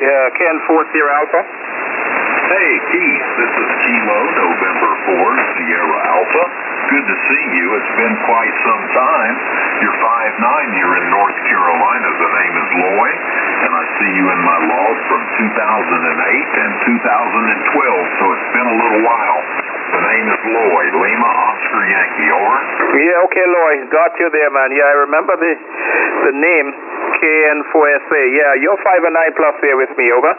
Ken 4 Sierra Alpha. Hey, Keith, this is Kilo, November 4, Sierra Alpha. Good to see you. It's been quite some time. You're 5'9", you're in North Carolina. The name is Lloyd, and I see you in my log from 2008 and 2012, so it's been a little while. The name is Lloyd, Lima Oscar Yankee, over. Yeah, okay, Lloyd. Got you there, man. Yeah, I remember the name, KN4SA. Yeah, you're 5'9" plus there with me, over.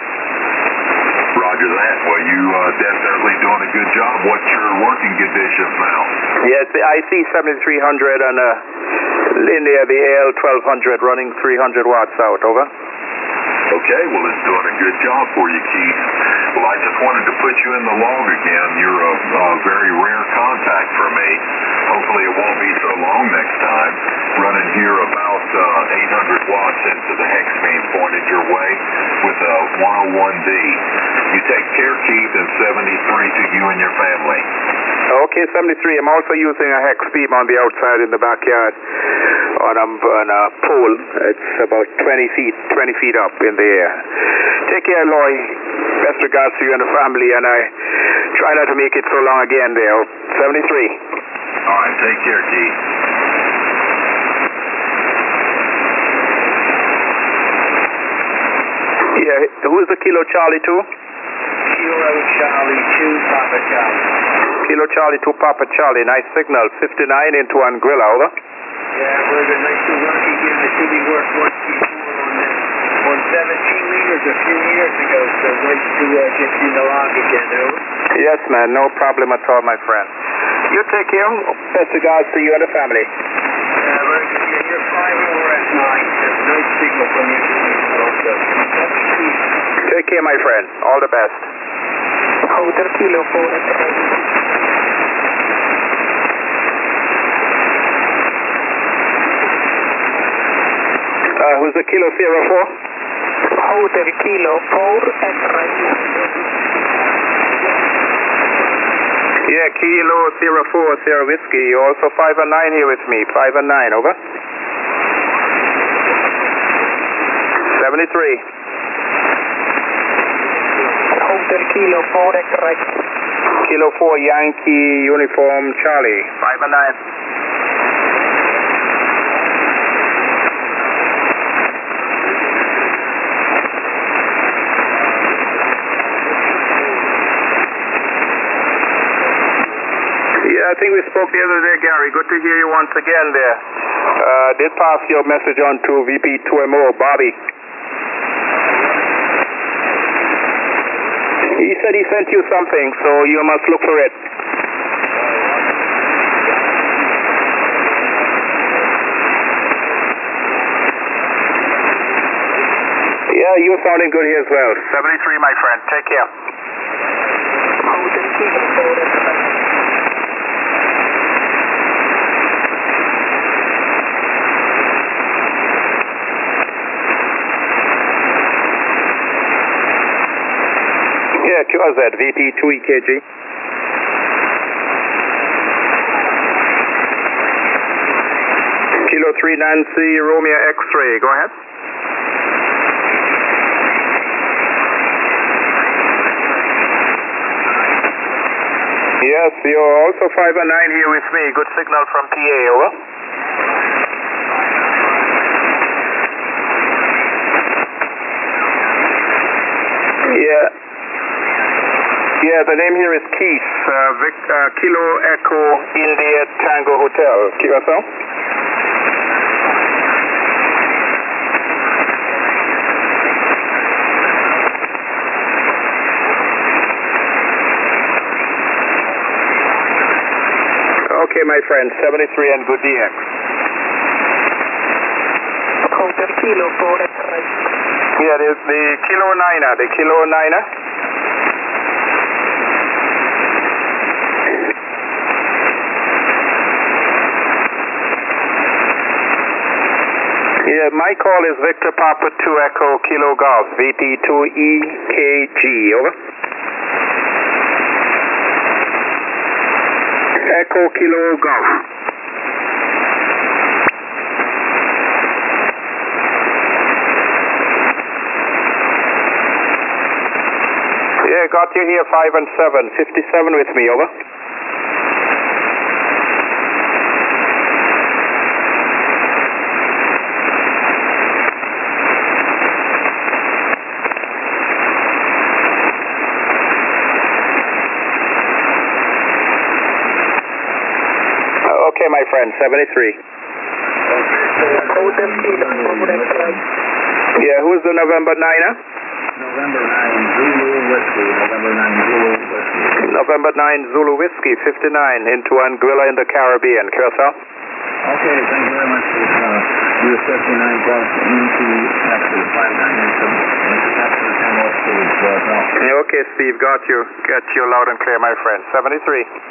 Roger that. Well, you definitely doing a good job. What's your working conditions now? Yeah, it's the IC 7300 and in there the AL1200 running 300 watts out, over. Okay, well, it's doing a good job for you, Keith. Well, I just wanted to put you in the log again. You're a very rare contact for me. Hopefully it won't be so long next time. Running here about 800 watts into the hex main pointed your way with a 101D. You take care, Keith, and 73 to you and your family. Okay, 73. I'm also using a hex beam on the outside in the backyard on a pole. It's about 20 feet up in the air. Take care, Lloyd. Best regards to you and the family, and I try not to make it so long again there. 73. All right, take care, Keith. Yeah, who's the Kilo Charlie 2? Kilo Charlie 2, Papa Charlie. Kilo Charlie 2, Papa Charlie. Nice signal. 59 into Anguilla, over. Yeah, we're going to work again. I see we worked once before on 17 meters a few years ago, so nice to get you in the log again, over. Yes, man. No problem at all, my friend. You take care. Best regards to you and the family. Very good. Yeah, you're 5 over at 9. Nice signal from you. Take care, my friend. All the best. Hotel Kilo 4 at who's the Kilo Sierra 4? Hotel Kilo 4 at Yeah, Kilo Sierra 4, Sierra Whiskey. You're also 5'9" here with me. 5'9", over. 73. Hotel Kilo 4 at right. Kilo 4 Yankee Uniform Charlie. 5'9". I think we spoke the other day, Gary. Good to hear you once again there. Did pass your message on to VP2MO, Bobby. He said he sent you something, so you must look for it. Yeah, you're sounding good here as well. 73, my friend. Take care. Hotel Kilo 4 at right. Yeah, QRZ, VP2EKG. Kilo 3 Nancy, Romeo X-ray, go ahead. Yes, you're also 5'9" here with me. Good signal from PA, over. Yeah, the name here is Keith, Kilo Echo India Tango Hotel. QSO? Okay, my friend, 73 and good DX. Hotel Kilo 4 at right. Yeah, there's the Kilo 9er, the Kilo 9er. Yeah, my call is Victor Papa 2 Echo Kilo Golf, VP2EKG, over. Echo Kilo Golf. Yeah, got you here, 5 and 7. 57 with me, over. Okay, my friend, 73. Hold them kilo over that flight. Yeah, who's the November 9er? November 9 Zulu Whiskey. November 9 Zulu Whiskey. November 9 Zulu Whiskey, 59, into Anguilla in the Caribbean. Curacao? Okay, thank you very much for this. US 59 plus into Texas, 59 into Texas, 10 West Speed. Okay, Steve, got you. Get you loud and clear, my friend. 73.